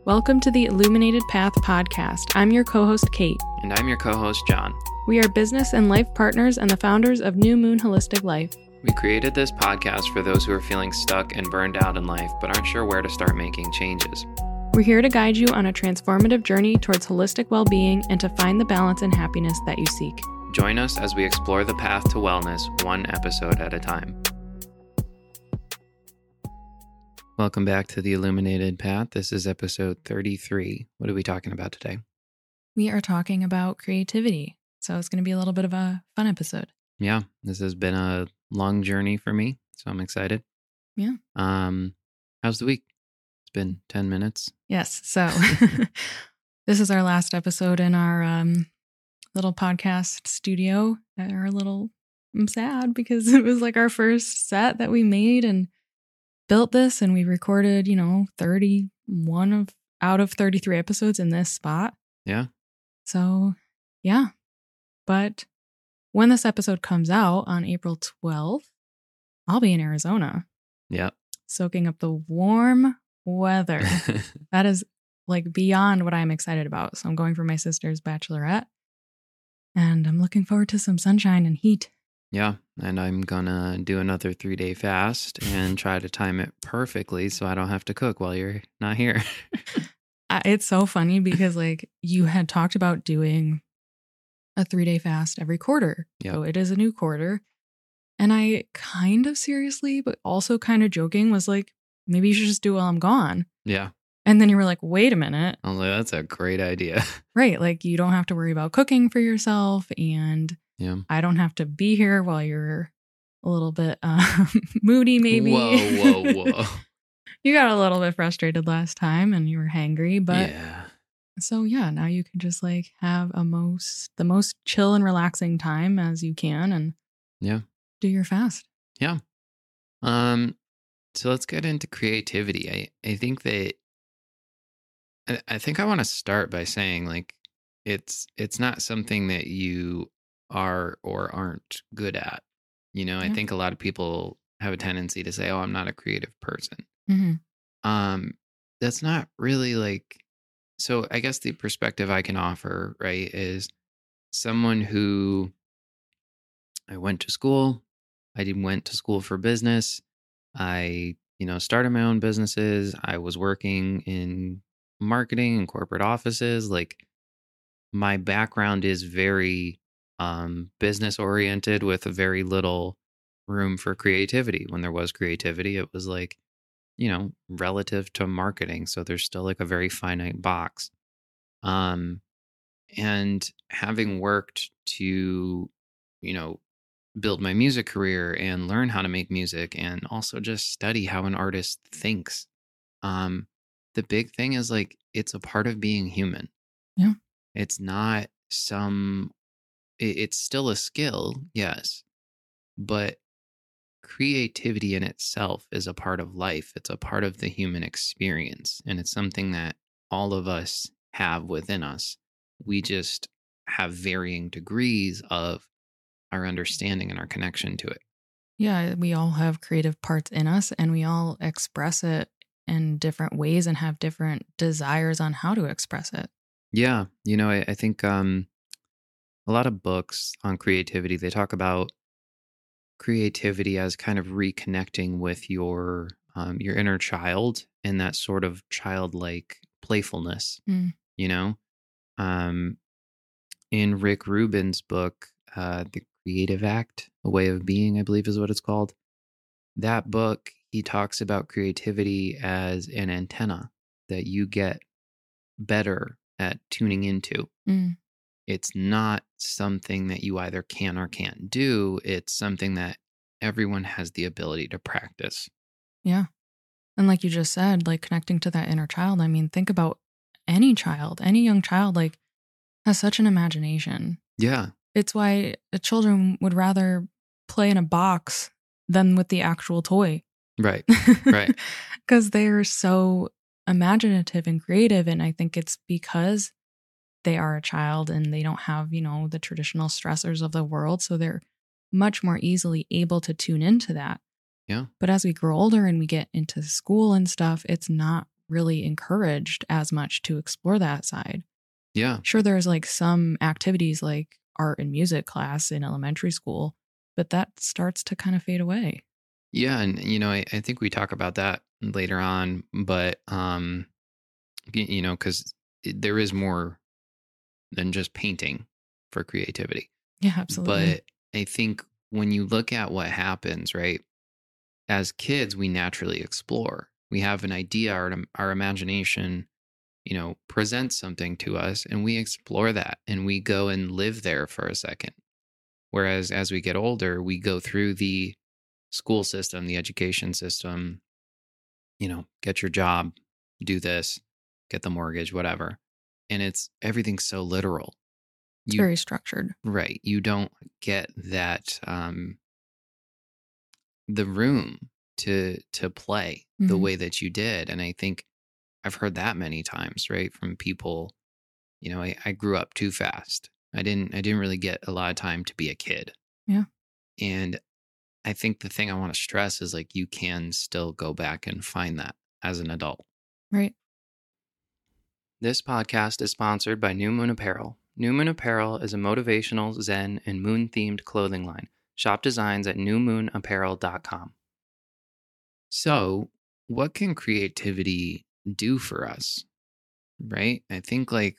Welcome to the Illuminated Path podcast. I'm your co-host, Kate. And I'm your co-host, John. We are business and life partners and the founders of New Moon Holistic Life. We created this podcast for those who are feeling stuck and burned out in life, but aren't sure where to start making changes. We're here to guide you on a transformative journey towards holistic well-being and to find the balance and happiness that you seek. Join us as we explore the path to wellness, one episode at a time. Welcome back to the Illuminated Path. This is episode 33. What are we talking about today? We are talking about creativity. So it's going to be a little bit of a fun episode. Yeah, this has been a long journey for me, so I'm excited. Yeah. How's the week? It's been 10 minutes. Yes. So this is our last episode in our little podcast studio. I'm sad because it was like our first set that we made and built this, and we recorded, 31 out of 33 episodes in this spot. Yeah. So, yeah. But when this episode comes out on April 12th, I'll be in Arizona. Yeah. Soaking up the warm weather. That is like beyond what I'm excited about. So I'm going for my sister's bachelorette, and I'm looking forward to some sunshine and heat. Yeah, and I'm gonna do another 3-day fast and try to time it perfectly so I don't have to cook while you're not here. It's so funny because you had talked about doing a 3-day fast every quarter. Yep. So it is a new quarter. And I kind of seriously, but also kind of joking, was like, maybe you should just do it while I'm gone. Yeah. And then you were like, wait a minute. I was like, that's a great idea. Right. Like you don't have to worry about cooking for yourself, and Yeah. I don't have to be here while you're a little bit moody, maybe. Whoa. You got a little bit frustrated last time and you were hangry, but Yeah. so yeah, now you can just have the most chill and relaxing time as you can, and Yeah. do your fast. Yeah. So let's get into creativity. I think that I think I want to start by saying it's not something that you are or aren't good at. I think a lot of people have a tendency to say, "Oh, I'm not a creative person." Mm-hmm. That's not really so I guess the perspective I can offer, right, is someone who I went to school. I went to school for business. I, started my own businesses. I was working in marketing and corporate offices. My background is very business oriented with very little room for creativity. When there was creativity, it was relative to marketing. So there's still a very finite box. And having worked to, build my music career and learn how to make music and also just study how an artist thinks. The big thing is it's a part of being human. Yeah. It's not it's still a skill, yes, but creativity in itself is a part of life. It's a part of the human experience, and it's something that all of us have within us. We just have varying degrees of our understanding and our connection to it. Yeah, we all have creative parts in us, and we all express it in different ways and have different desires on how to express it. Yeah. I think a lot of books on creativity, they talk about creativity as kind of reconnecting with your inner child and that sort of childlike playfulness. In Rick Rubin's book, The Creative Act, A Way of Being, I believe is what it's called. That book, he talks about creativity as an antenna that you get better at tuning into. It's not something that you either can or can't do. It's something that everyone has the ability to practice. Yeah. And like you just said, connecting to that inner child, think about any young child, has such an imagination. Yeah. It's why the children would rather play in a box than with the actual toy. Right. Because they're so imaginative and creative. And I think it's because they are a child and they don't have, the traditional stressors of the world. So they're much more easily able to tune into that. Yeah. But as we grow older and we get into school and stuff, it's not really encouraged as much to explore that side. Yeah. Sure, there's like some activities like art and music class in elementary school, but that starts to kind of fade away. Yeah. And, I think we talk about that later on, but, because there is more than just painting for creativity. Yeah, absolutely. But I think when you look at what happens, right, as kids, we naturally explore. We have an idea, our imagination, presents something to us, and we explore that and we go and live there for a second. Whereas as we get older, we go through the school system, the education system, get your job, do this, get the mortgage, whatever. And everything's so literal. It's very structured. Right. You don't get that the room to play the way that you did. And I think I've heard that many times, right, from people. I grew up too fast. I didn't really get a lot of time to be a kid. Yeah. And I think the thing I want to stress is like you can still go back and find that as an adult. Right. This podcast is sponsored by New Moon Apparel. New Moon Apparel is a motivational, zen, and moon-themed clothing line. Shop designs at newmoonapparel.com. So, what can creativity do for us? Right? I think like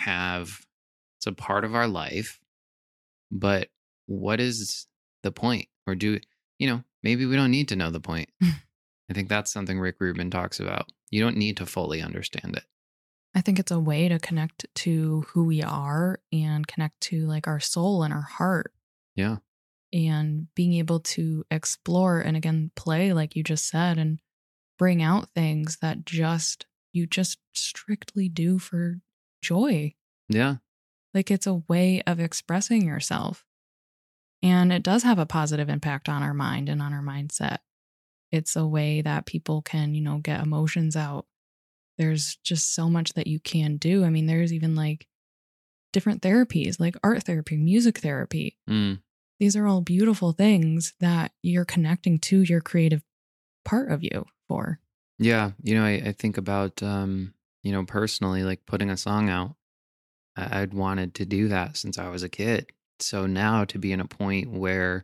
it's a part of our life, but what is the point? Or maybe we don't need to know the point. I think that's something Rick Rubin talks about. You don't need to fully understand it. I think it's a way to connect to who we are and connect to like our soul and our heart. Yeah. And being able to explore and again, play, like you just said, and bring out things that you just strictly do for joy. Yeah. Like it's a way of expressing yourself. And it does have a positive impact on our mind and on our mindset. It's a way that people can, get emotions out. There's just so much that you can do. I mean, there's even like different therapies, like art therapy, music therapy. These are all beautiful things that you're connecting to your creative part of you for. Yeah. I think about, personally, like putting a song out. I'd wanted to do that since I was a kid. So now to be in a point where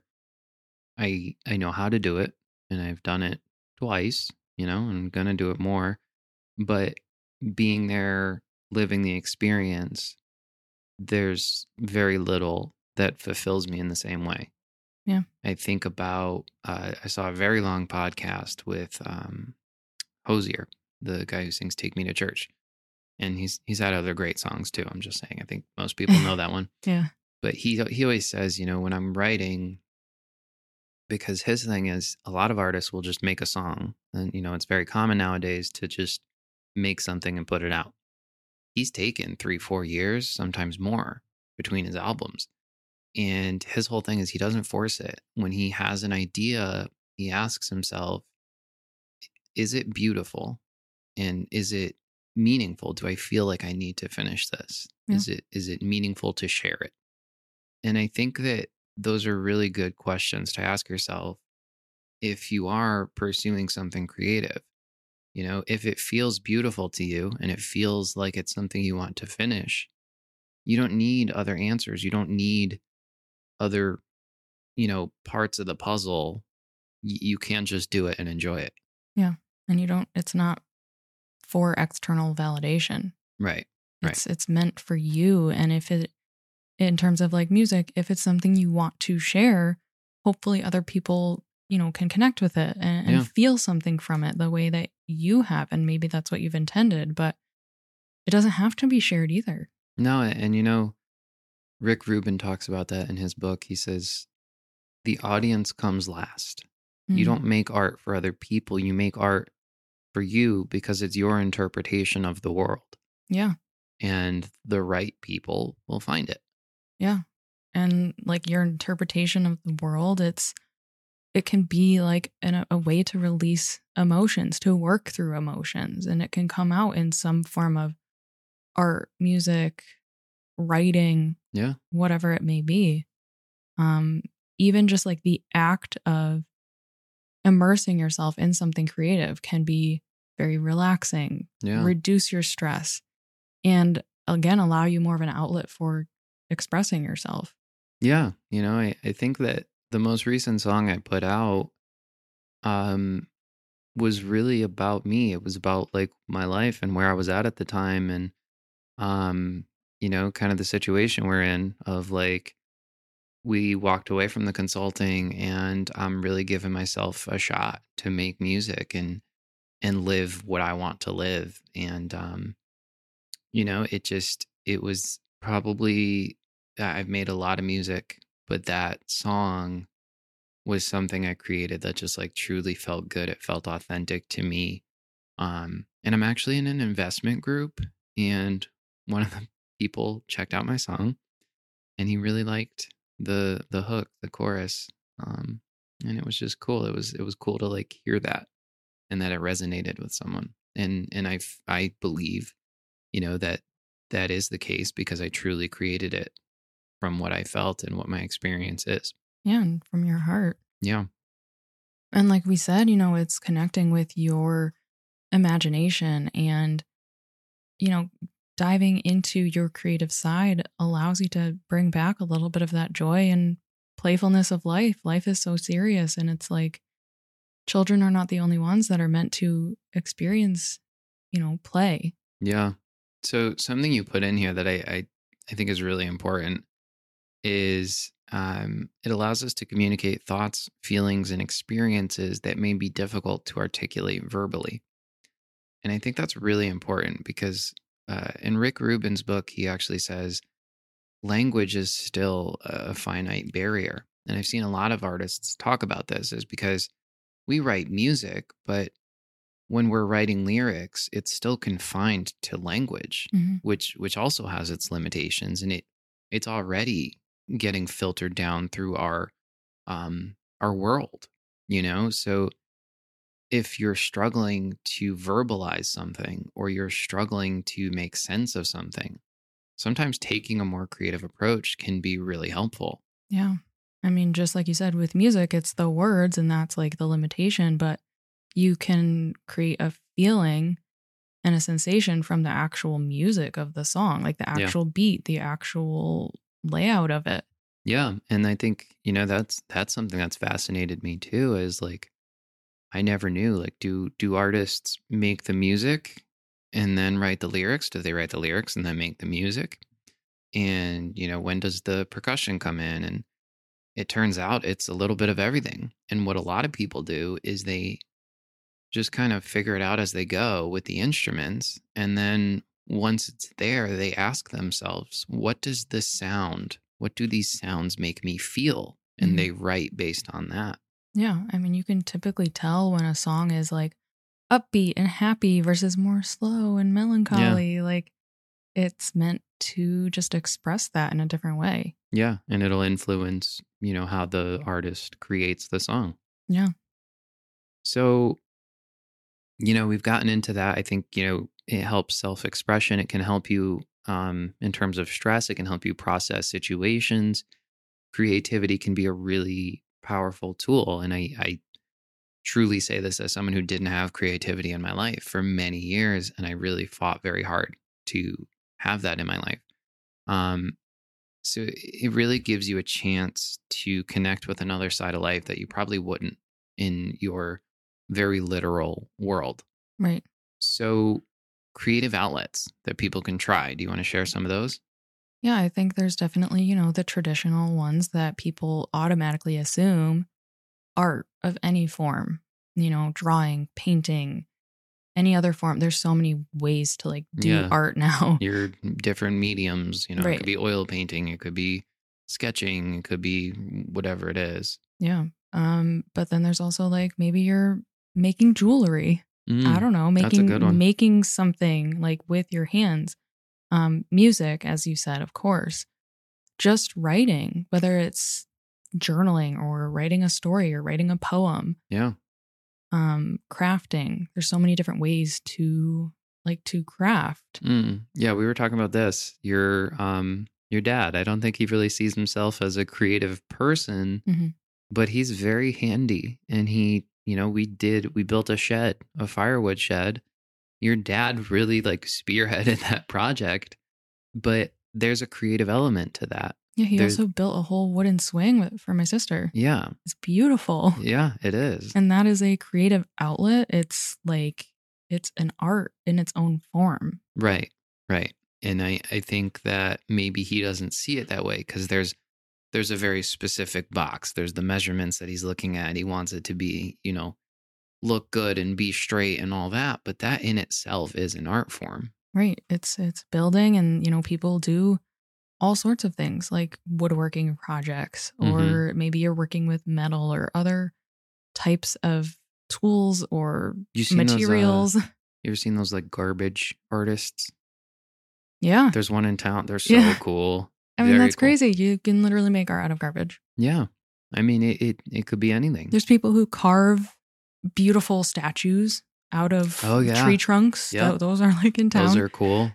I know how to do it, and I've done it twice, and I'm going to do it more. But being there, living the experience, there's very little that fulfills me in the same way. Yeah. I think about, I saw a very long podcast with Hosier, the guy who sings Take Me to Church. And he's had other great songs too. I'm just saying, I think most people know that one. Yeah. But he always says, when I'm writing, because his thing is a lot of artists will just make a song. And, it's very common nowadays to just make something and put it out. He's taken 3-4 years, sometimes more, between his albums. And his whole thing is he doesn't force it. When he has an idea, he asks himself, is it beautiful? And is it meaningful? Do I feel like I need to finish this? Yeah. Is it meaningful to share it? And I think that those are really good questions to ask yourself if you are pursuing something creative. If it feels beautiful to you and it feels like it's something you want to finish, you don't need other answers. You don't need other, parts of the puzzle. You can just do it and enjoy it. Yeah. And it's not for external validation. Right. It's meant for you. And in terms of like music, if it's something you want to share, hopefully other people, can connect with it and feel something from it the way that you have. And maybe that's what you've intended, but it doesn't have to be shared either. No. And, Rick Rubin talks about that in his book. He says, the audience comes last. You don't make art for other people. You make art for you because it's your interpretation of the world. Yeah. And the right people will find it. Yeah. And like your interpretation of the world, it can be like a way to release emotions, to work through emotions. And it can come out in some form of art, music, writing, whatever it may be. Even just like the act of immersing yourself in something creative can be very relaxing, Yeah. reduce your stress, and again, allow you more of an outlet for expressing yourself. Yeah. I think that the most recent song I put out um, was really about me. It was about like my life and where I was at the time. And, kind of the situation we're in of like, we walked away from the consulting and I'm really giving myself a shot to make music and live what I want to live. And, it was probably, I've made a lot of music, but that song was something I created that just like truly felt good. It felt authentic to me. And I'm actually in an investment group, and one of the people checked out my song and he really liked the hook, the chorus. And it was just cool. It was cool to like hear that and that it resonated with someone. And I believe, that that is the case because I truly created it from what I felt and what my experience is. Yeah, and from your heart. Yeah. And like we said, it's connecting with your imagination and, diving into your creative side allows you to bring back a little bit of that joy and playfulness of life. Life is so serious, and it's like children are not the only ones that are meant to experience, play. Yeah. So something you put in here that I think is really important is it allows us to communicate thoughts, feelings, and experiences that may be difficult to articulate verbally. And I think that's really important because in Rick Rubin's book, he actually says language is still a finite barrier. And I've seen a lot of artists talk about this is because we write music, but when we're writing lyrics, it's still confined to language, Mhm. which also has its limitations, and it's already getting filtered down through our world, So if you're struggling to verbalize something or you're struggling to make sense of something, sometimes taking a more creative approach can be really helpful. Yeah. I mean, just like you said, with music, it's the words, and that's like the limitation, but you can create a feeling and a sensation from the actual music of the song, like the Yeah. actual beat, the actual layout of it. Yeah, and I think, that's something that's fascinated me too is like I never knew like do artists make the music and then write the lyrics? Do they write the lyrics and then make the music? And, when does the percussion come in? And it turns out it's a little bit of everything. And what a lot of people do is they just kind of figure it out as they go with the instruments. And then once it's there, they ask themselves, what does this sound? What do these sounds make me feel? And Mhm. they write based on that. Yeah. I mean, you can typically tell when a song is like upbeat and happy versus more slow and melancholy. Like it's meant to just express that in a different way. Yeah. And it'll influence, how the artist creates the song. Yeah. So, we've gotten into that. I think, it helps self expression. It can help you in terms of stress, it can help you process situations. Creativity can be a really powerful tool. And I truly say this as someone who didn't have creativity in my life for many years. And I really fought very hard to have that in my life. So it really gives you a chance to connect with another side of life that you probably wouldn't in your very literal world. Right. So creative outlets that people can try. Do you want to share some of those? Yeah. I think there's definitely, the traditional ones that people automatically assume art of any form, drawing, painting, any other form. There's so many ways to like do Yeah. art now. Your different mediums, it Right. could be oil painting, it could be sketching, it could be whatever it is. Yeah. But then there's also like maybe you're making jewelry. I don't know, that's a good one. making something like with your hands. Music, as you said, of course. Just writing, whether it's journaling or writing a story or writing a poem. Yeah. Crafting. There's so many different ways to craft. Yeah, we were talking about this. Your dad, I don't think he really sees himself as a creative person, Mhm. but he's very handy and he we built a firewood shed. Your dad really like spearheaded that project, but there's a creative element to that. Yeah, he There's- also built a whole wooden swing for my sister. Yeah. It's beautiful. Yeah, it is. And that is a creative outlet. It's like, it's an art in its own form. Right. And I think that maybe he doesn't see it that way because there's a very specific box. There's the measurements that he's looking at. He wants it to be, look good and be straight and all that. But that in itself is an art form. Right. It's building, and people do all sorts of things like woodworking projects, or maybe you're working with metal or other types of tools or You seen materials. Those, you ever seen those like garbage artists? Yeah. There's one in town. They're so Yeah. cool. I mean, Very that's cool. crazy. You can literally make art out of garbage. Yeah. I mean, it could be anything. There's people who carve beautiful statues out of Oh, yeah. tree trunks. Yeah. Those are like in town. Those are cool.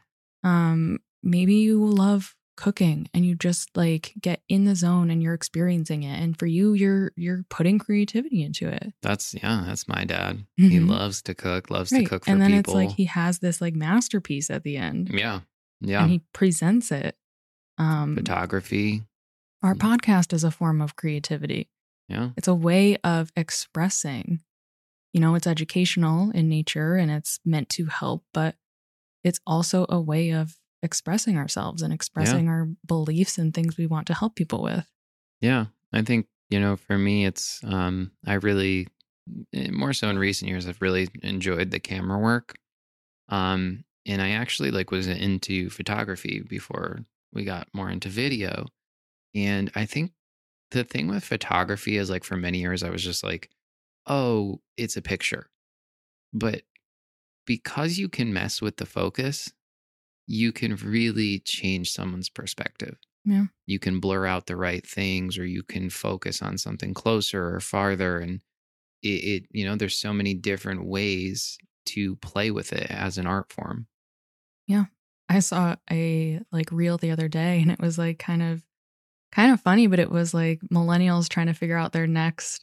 Maybe you love cooking and you just like get in the zone and you're experiencing it. And for you, you're putting creativity into it. That's my dad. He Mhm. loves to cook, loves to Right. cook for And then people. it's like he has this like masterpiece at the end. Yeah. Yeah. And he presents it. Photography. Our podcast is a form of creativity. Yeah. It's a way of expressing. It's educational in nature and it's meant to help, but it's also a way of expressing ourselves and expressing our beliefs and things we want to help people with. Yeah. I think, for me, it's, I really, more so in recent years, I've really enjoyed the camera work. And I actually was into photography before we got more into video. And I think the thing with photography is for many years, I was just like, oh, it's a picture. But because you can mess with the focus, you can really change someone's perspective. Yeah. You can blur out the right things, or you can focus on something closer or farther. And there's so many different ways to play with it as an art form. Yeah. I saw a reel the other day and it was kind of funny, but it was millennials trying to figure out their next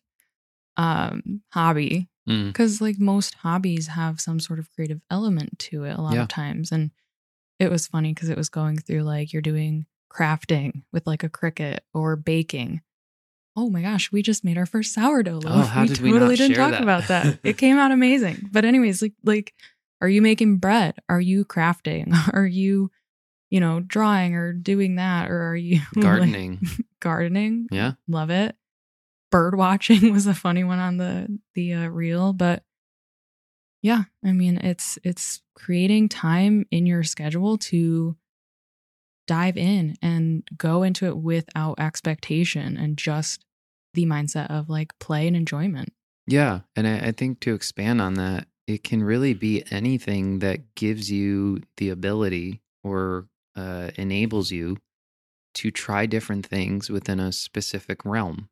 hobby. Because most hobbies have some sort of creative element to it a lot of times. And it was funny because it was going through you're doing crafting with a Cricut or baking. Oh my gosh, we just made our first sourdough loaf. Oh, how did we not totally didn't share talk that? about that. It came out amazing. But anyways, are you making bread? Are you crafting? Are you, drawing or doing that? Or are you Gardening. gardening? Yeah. Love it. Bird watching was a funny one on the reel, but yeah, I mean, it's creating time in your schedule to dive in and go into it without expectation and just the mindset of play and enjoyment. Yeah. And I think to expand on that, it can really be anything that gives you the ability or enables you to try different things within a specific realm.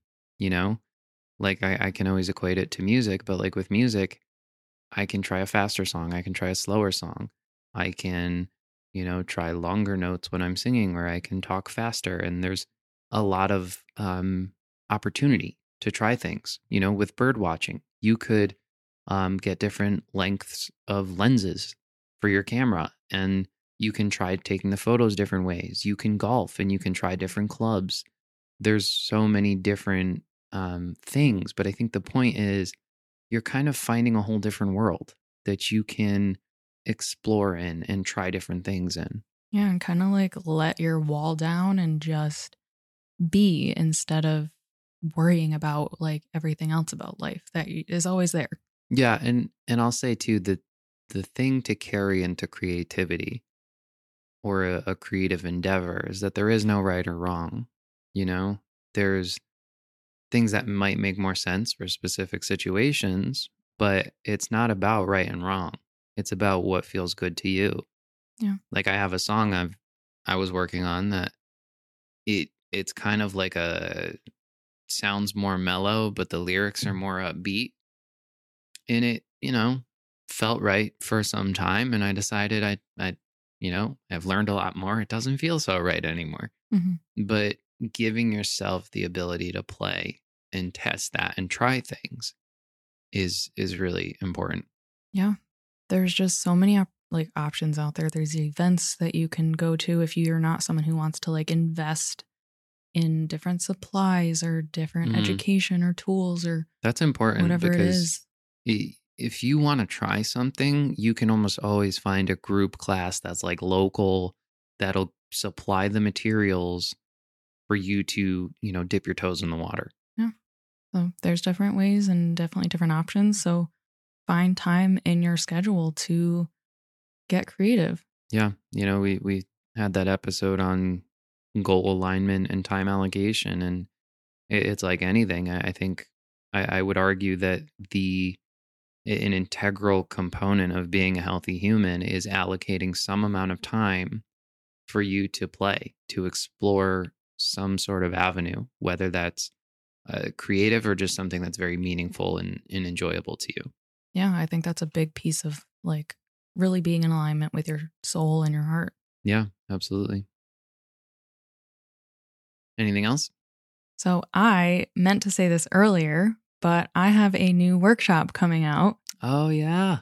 I can always equate it to music, but with music, I can try a faster song. I can try a slower song. I can, try longer notes when I'm singing, or I can talk faster. And there's a lot of opportunity to try things. With bird watching, you could get different lengths of lenses for your camera, and you can try taking the photos different ways. You can golf and you can try different clubs. There's so many different things, but I think the point is you're kind of finding a whole different world that you can explore in and try different things in. Yeah, and kind of let your wall down and just be, instead of worrying about everything else about life that is always there. Yeah, and I'll say too that the thing to carry into creativity or a creative endeavor is that there is no right or wrong. There's things that might make more sense for specific situations, but it's not about right and wrong. It's about what feels good to you. Yeah. I have a song I was working on that it's kind of sounds more mellow, but the lyrics are more upbeat. And it, felt right for some time. And I decided I've learned a lot more. It doesn't feel so right anymore. Mm-hmm. But giving yourself the ability to play and test that and try things is really important. Yeah. There's just so many options out there. There's events that you can go to if you're not someone who wants to like invest in different supplies or different education or tools or that's important whatever it is. If you want to try something, you can almost always find a group class that's like local that'll supply the materials for you to, dip your toes in the water. Yeah. So there's different ways and definitely different options. So find time in your schedule to get creative. Yeah. We had that episode on goal alignment and time allocation, and it's like anything. I think I would argue that an integral component of being a healthy human is allocating some amount of time for you to play, to explore some sort of avenue, whether that's creative or just something that's very meaningful and enjoyable to you. Yeah, I think that's a big piece of like really being in alignment with your soul and your heart. Yeah, absolutely. Anything else? So I meant to say this earlier, but I have a new workshop coming out. Oh, yeah.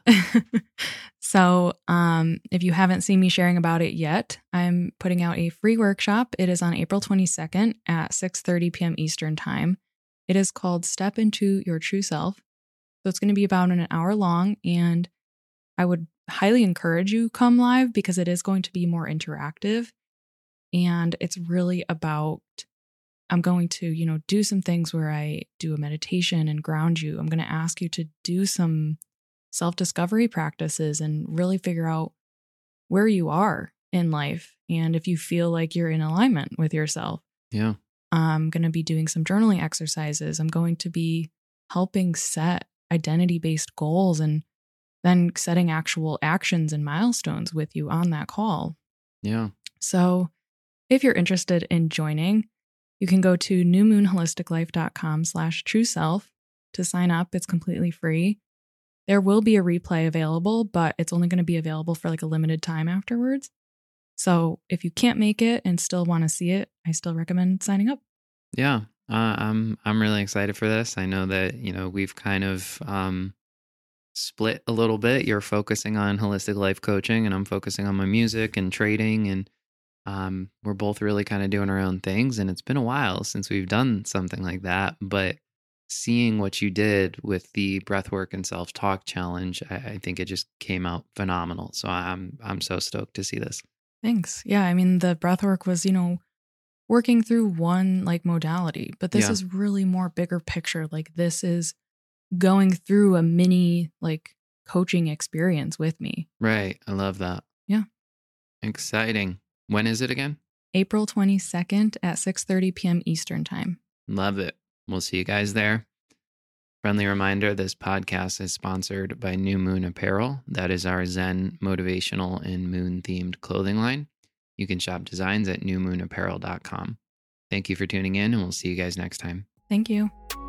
So if you haven't seen me sharing about it yet, I'm putting out a free workshop. It is on April 22nd at 6:30 p.m. Eastern Time. It is called Step Into Your True Self. So it's going to be about an hour long, and I would highly encourage you come live because it is going to be more interactive. And it's really about, I'm going to, do some things where I do a meditation and ground you. I'm going to ask you to do some self-discovery practices and really figure out where you are in life and if you feel like you're in alignment with yourself. Yeah. I'm going to be doing some journaling exercises. I'm going to be helping set identity-based goals and then setting actual actions and milestones with you on that call. Yeah. So if you're interested in joining, you can go to newmoonholisticlife.com/trueself to sign up. It's completely free. There will be a replay available, but it's only going to be available for like a limited time afterwards. So if you can't make it and still want to see it, I still recommend signing up. Yeah. I'm really excited for this. I know that, we've kind of split a little bit. You're focusing on holistic life coaching and I'm focusing on my music and trading, and we're both really kind of doing our own things. And it's been a while since we've done something like that, but seeing what you did with the breathwork and self-talk challenge, I think it just came out phenomenal. So I'm so stoked to see this. Thanks. Yeah, I mean, the breathwork was, working through one like modality, but this is really more bigger picture. Like this is going through a mini like coaching experience with me. Right. I love that. Yeah. Exciting. When is it again? April 22nd at 6:30 p.m. Eastern Time. Love it. We'll see you guys there. Friendly reminder, this podcast is sponsored by New Moon Apparel. That is our Zen, motivational, and moon-themed clothing line. You can shop designs at newmoonapparel.com. Thank you for tuning in, and we'll see you guys next time. Thank you.